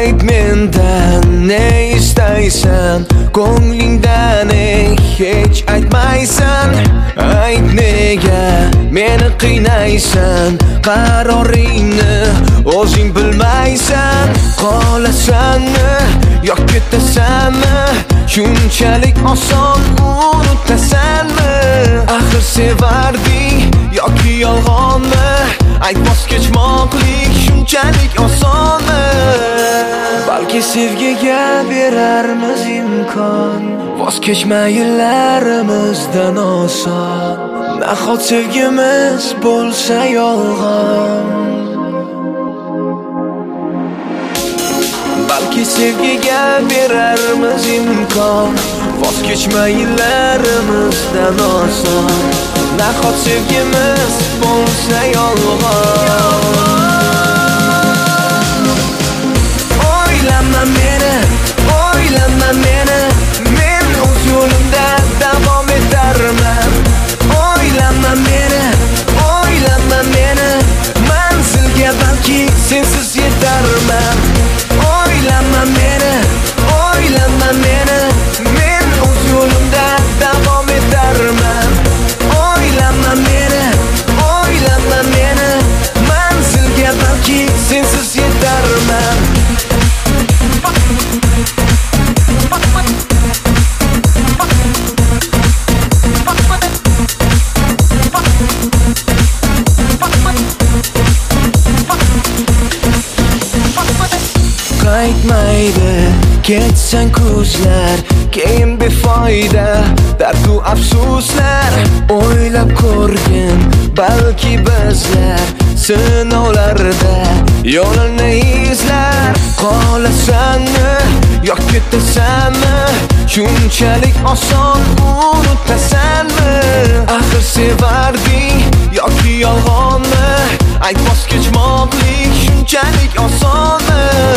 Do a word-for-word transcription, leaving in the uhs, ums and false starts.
ayt mendan ne istaysan, ko'nglingdan hech aytmaysan. Ayt nega meni qiynaysan, qaroringni o'zing bilmaysan. Qolasanmi yo ketasanmi, shunchalik oson unutasanmi? Axir sevarding yoki yolg'onmi? Ayt, voz kechmoqlik shunchalik osonmi? Balki sevgiga berarmiz imkon, voz kechmaylarimizdan oson. Nahot sevgimiz bo'lsa yolg'on? Balki sevgiga berarmiz imkon, voz kechmaylarimizdan oson. Nahot sevgimiz bo'lsa yolg'on? O'ylama meni, o'ylama meni, men o'z yo'limda davom etarman. O'ylama meni, o'ylama meni, manzilga balki sensiz yetarman. O'ylama meni, o'ylama meni, men o'z yo'limda davom etarman. O'ylama meni, o'ylama meni, manzilga balki sensiz yetarman. Qaytmaydi ketsang ko'zlar, keyin befoyda dardu afsuslar. O'ylab ko'rgin balki bizlar sinovlarda yo'lini izlar. Qolasanmi yo ketasanmi, shunchalik oson unutasanmi? Axir sevarding yoki yolg'onmi? Ayt, voz kechmoqlik shunchalik osonmi?